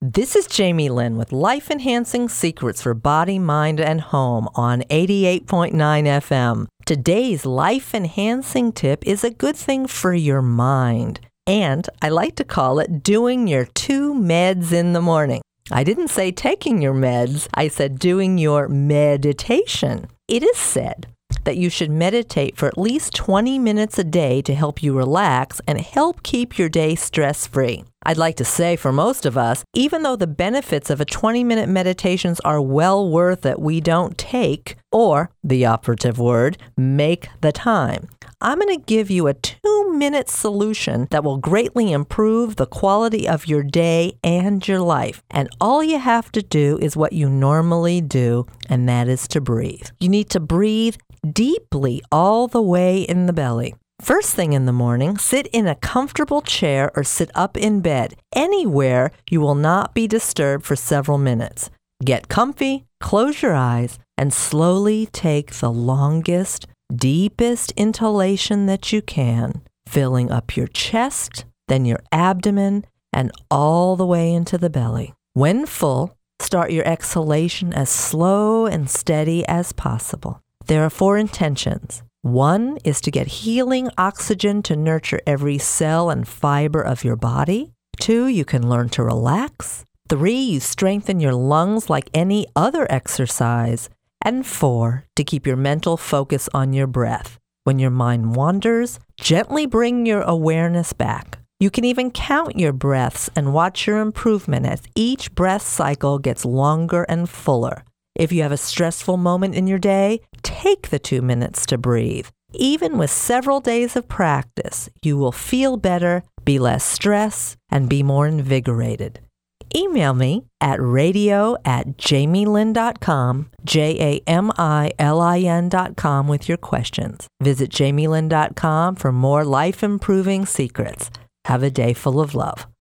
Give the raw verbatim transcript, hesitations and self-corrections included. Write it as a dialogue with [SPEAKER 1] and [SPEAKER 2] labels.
[SPEAKER 1] This is Jamie Lynn with life-enhancing secrets for body, mind, and home on eighty-eight point nine F M. Today's life-enhancing tip is a good thing for your mind, and I like to call it doing your two meds in the morning. I didn't say taking your meds, I said doing your meditation. It is said that you should meditate for at least twenty minutes a day to help you relax and help keep your day stress-free. I'd like to say for most of us, even though the benefits of a twenty-minute meditations are well worth it, we don't take, or, the operative word, make the time. I'm going to give you a two-minute solution that will greatly improve the quality of your day and your life. And all you have to do is what you normally do, and that is to breathe. You need to breathe deeply all the way in the belly. First thing in the morning, sit in a comfortable chair or sit up in bed, anywhere you will not be disturbed for several minutes. Get comfy, close your eyes, and slowly take the longest, deepest inhalation that you can, filling up your chest, then your abdomen, and all the way into the belly. When full, start your exhalation as slow and steady as possible. There are four intentions. One is to get healing oxygen to nurture every cell and fiber of your body. Two, you can learn to relax. Three, you strengthen your lungs like any other exercise. And four, to keep your mental focus on your breath. When your mind wanders, gently bring your awareness back. You can even count your breaths and watch your improvement as each breath cycle gets longer and fuller. If you have a stressful moment in your day, take the two minutes to breathe. Even with several days of practice, you will feel better, be less stressed, and be more invigorated. Email me at radio at jamielyn dot com, J A M I L I N dot com with your questions. Visit jamielyn dot com for more life-improving secrets. Have a day full of love.